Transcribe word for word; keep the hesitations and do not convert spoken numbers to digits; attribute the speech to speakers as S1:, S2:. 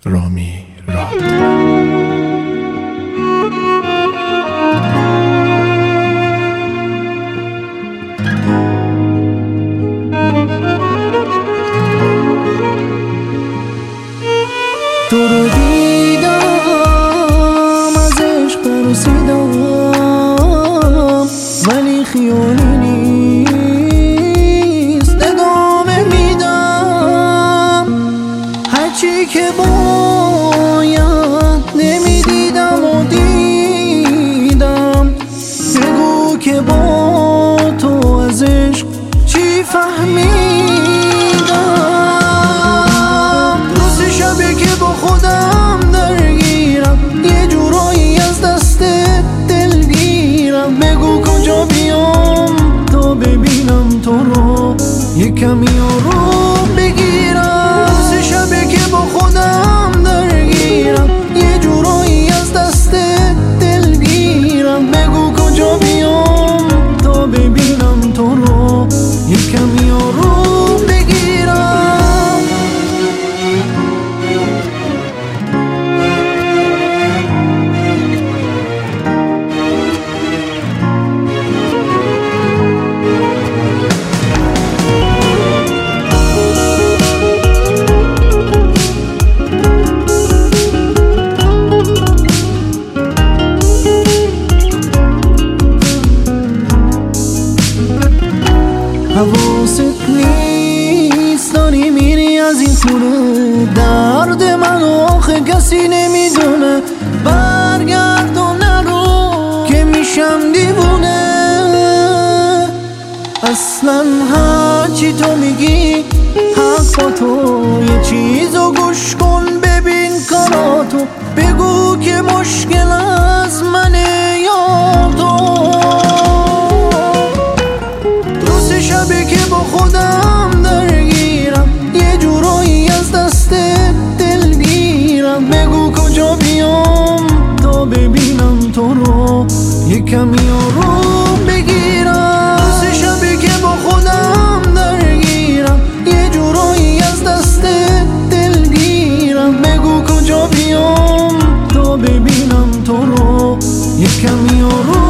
S1: رامی راد.
S2: تو رو دیدم از عشق ترسیدم، ولی خیالی نیست ادامه میدم. هرچی که باید نمیدیدم و دیدم. بگو که با تو از عشق چی فهمیدم. روز شبه که با خودم درگیرم، یه جورایی از دست دلگیرم. بگو کجا بیام تا ببینم تو رو، یه کمی آروم بگیرم. روز شبه که با خودم درگیرم، یه جورایی از دست دلگیرم. بگو کجا بیام تا ببینم تو رو، یه کمی آروم بگیرم. حواست نیست داری میری از این خونه، درد من آخه کسی نمیدونه. برگرد و نرو که میشم دیوونه. اصلا هرچی تو میگی حق با تو، یه چیزو گوش کن ببین کاراتو. بگو که مشکل از منه یا تو. شبه که با خودم درگیرم، یه جورایی از دست دلگیرم. بگو کجا بیام تا ببینم تو رو، یه کمی آروم بگیرم. روز شبه که با خودم درگیرم، یه جورایی از دست دلگیرم. بگو کجا بیام تا ببینم تو رو، یه کمی آروم